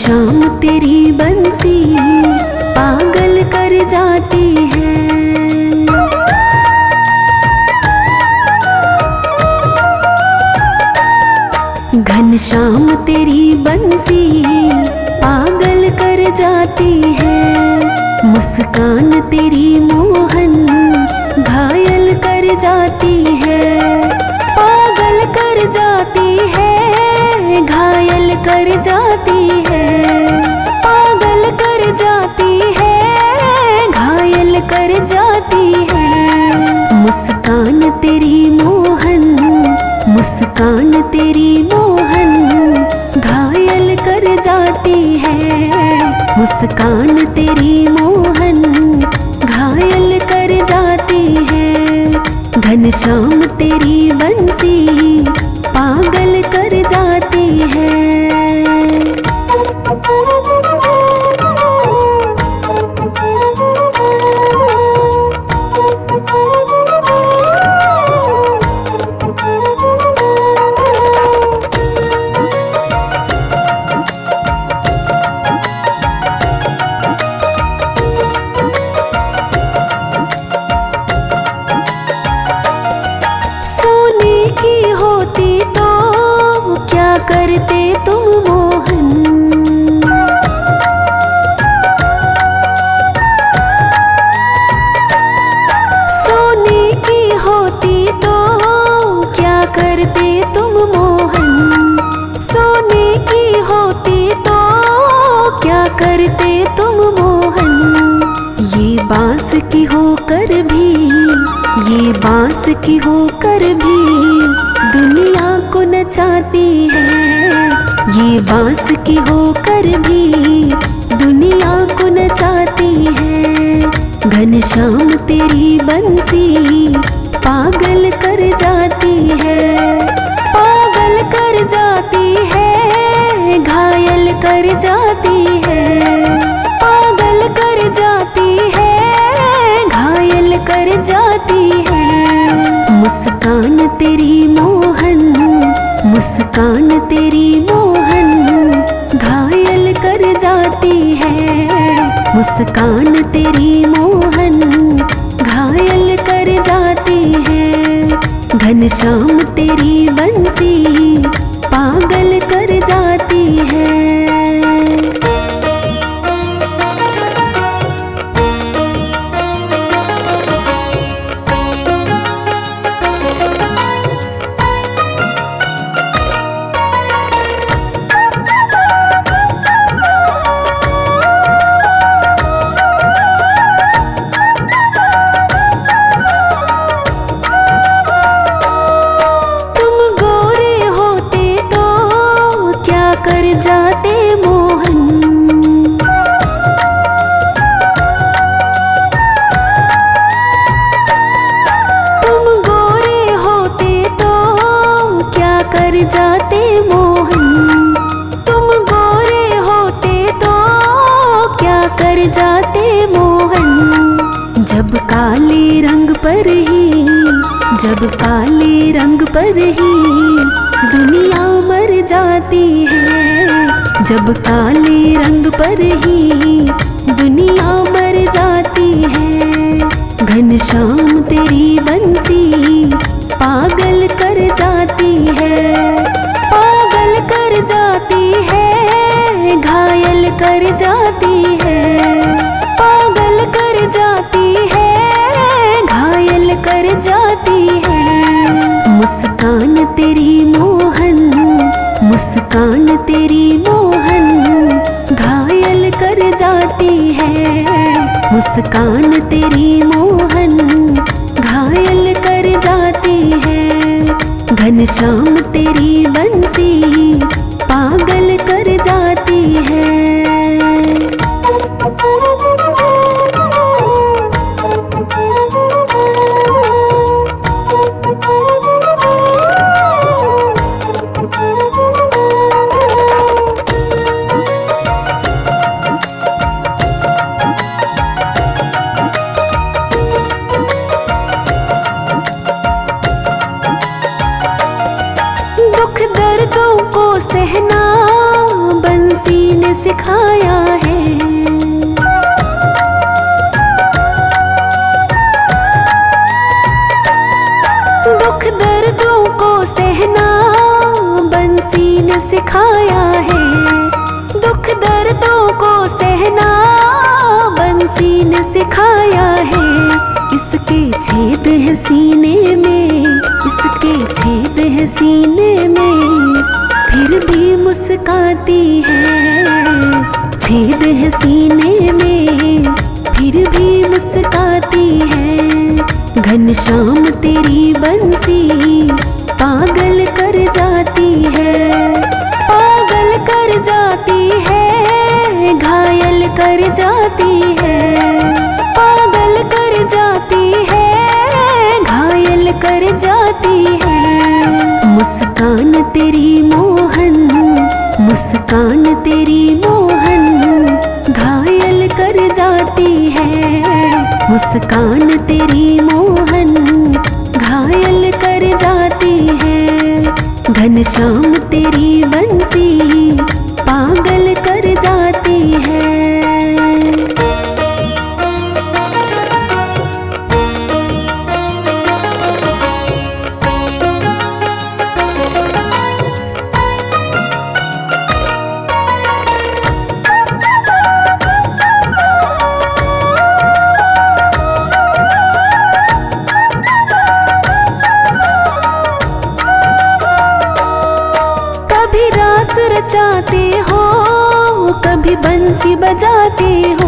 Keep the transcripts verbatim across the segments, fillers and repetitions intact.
घनश्याम तेरी बंसी पागल कर जाती है। घनश्याम तेरी बंसी पागल कर जाती है। मुस्कान तेरी मोहन घायल कर जाती है। पागल कर जाती है, घायल कर जाती है। पागल कर जाती है, घायल कर जाती है। मुस्कान तेरी मोहन, मुस्कान तेरी मोहन घायल कर जाती है। मुस्कान तेरी मोहन घायल कर जाती है। घनश्याम तेरी बंसी पागल कर जाती है। करते तुम मोहन, सोने की होती तो क्या करते तुम मोहन। सोने की होती तो क्या करते तुम मोहन। ये बांस की होकर भी, ये बांस की होकर भी दुनिया को नचाती है। ये बांस की होकर भी दुनिया को नचाती है। घनश्याम तेरी बंसी पागल कर जाती है। पागल कर जाती है, घायल कर जाती है। पागल कर जाती है, घायल कर जाती है। मुस्कान तेरी मोहन, मुस्कान तेरी मोहन घायल कर जाती है। मुस्कान तेरी मोहन घायल कर जाती है। घनश्याम तेरी बंसी पागल कर जाती है। कर जाते मोहन, तुम गोरे होते तो क्या कर जाते मोहन। तुम गोरे होते तो क्या कर जाते मोहन। जब काले रंग पर ही, जब काले रंग पर ही दुनिया मर जाती है। जब काले रंग पर ही दुनिया मर जाती है। घनश्याम तेरी बंसी पागल कर जाती है। पागल कर जाती है, घायल कर जाती है। पागल कर जाती है, घायल कर जाती है। मुस्कान तेरी मोहन, मुस्कान तेरी मोहन घायल कर जाती है। मुस्कान तेरी मोहन घायल कर जाती है। घनश्याम तेरी बंसी पागल कर जाती है। दुख दर्द दिखाया है। इसके छेद है सीने में, इसके छेद है सीने में, फिर भी मुस्काती है। छेद है सीने में, फिर भी मुस्काती है। घनश्याम तेरी बंसी पागल कर जाती है, पागल कर जाती है, घायल कर जाती है, पागल कर जाती है, घायल कर जाती है। मुस्कान तेरी मोहन, मुस्कान तेरी मोहन, घायल कर जाती है। मुस्कान तेरी मोहन, घायल कर जाती है। घनश्याम तेरी बंसी पागल कर जाती है। कभी रास रचाते हो, कभी बंसी बजाते हो।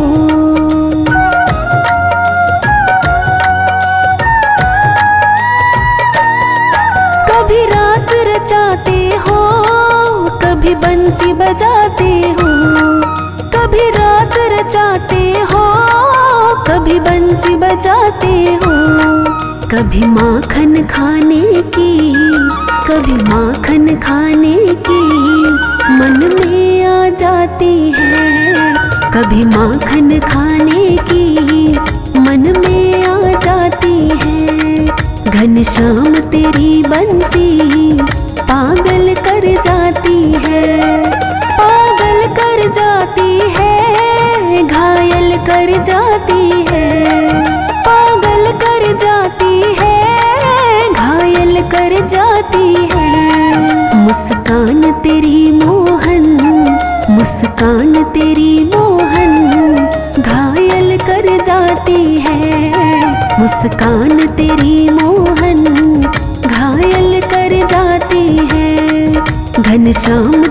कभी रास रचाते हो, कभी बंसी बजाते हो। कभी रास रचाते हो, कभी बंसी बजाते हो। कभी माखन खाने की, कभी माखन खाने की मन में आ जाती है। कभी माखन खाने की मन में आ जाती है। घनश्याम तेरी बंसी पागल कर जाती है, पागल कर जाती है, घायल कर जाती है, पागल कर जाती है, घायल कर जाती है। मुस्कान तेरी मोहन, मुस्कान तेरी मोहन, घायल कर जाती है। मुस्कान तेरी मोहन, घायल कर जाती है। घनश्याम